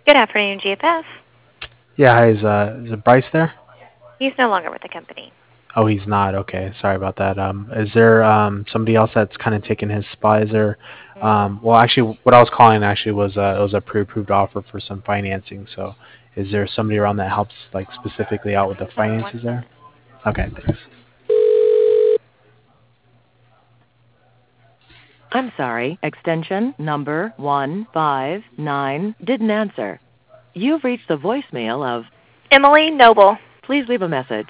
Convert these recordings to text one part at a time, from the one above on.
Good afternoon, GFF. Yeah, hi, is it Bryce there? He's no longer with the company. Oh, he's not. Okay, sorry about that. Is there somebody else that's kind of taken his spot? Is there? Well, actually, what I was calling actually was it was a pre-approved offer for some financing. So, is there somebody around that helps like specifically out with the Hold on one finances there? moment. Okay, thanks. I'm sorry, extension number 159 didn't answer. You've reached the voicemail of, Emily Noble. please leave a message.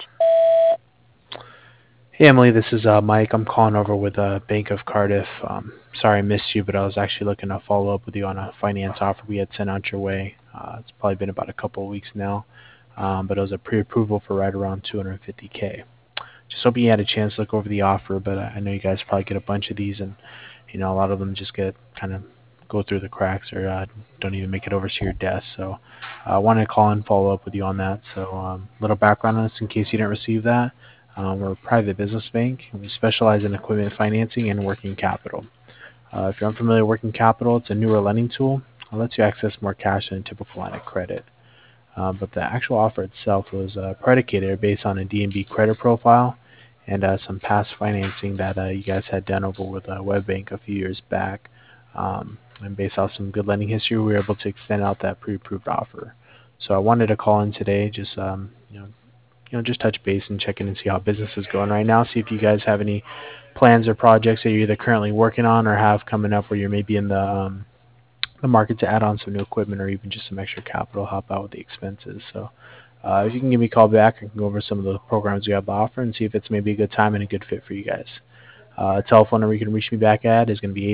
Hey Emily, this is Mike. I'm calling over with Bank of Cardiff. Sorry I missed you, but I was actually looking to follow up with you on a finance offer we had sent out your way. It's probably been about a couple of weeks now, but it was a pre-approval for right around 250K. Just hoping you had a chance to look over the offer, but I know you guys probably get a bunch of these, and a lot of them just get kind of go through the cracks or don't even make it over to your desk. So I wanted to call and follow up with you on that. So little background on us in case you didn't receive that. We're a private business bank, and we specialize in equipment financing and working capital. If you're unfamiliar with working capital, it's a newer lending tool. It lets you access more cash than a typical line of credit. But the actual offer itself was predicated based on a D&B credit profile and some past financing that you guys had done over with WebBank a few years back. And based off some good lending history, we were able to extend out that pre-approved offer. So I wanted to call in today, just just touch base and check in and see how business is going right now. See if you guys have any plans or projects that you're either currently working on or have coming up where you're maybe in the market to add on some new equipment or even just some extra capital, help out with the expenses. So if you can give me a call back, I can go over some of the programs we have to offer and see if it's maybe a good time and a good fit for you guys. Telephone number you can reach me back at is going to be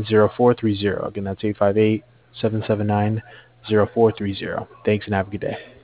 858-779-0430. Again, that's 858-779-0430. Thanks and have a good day.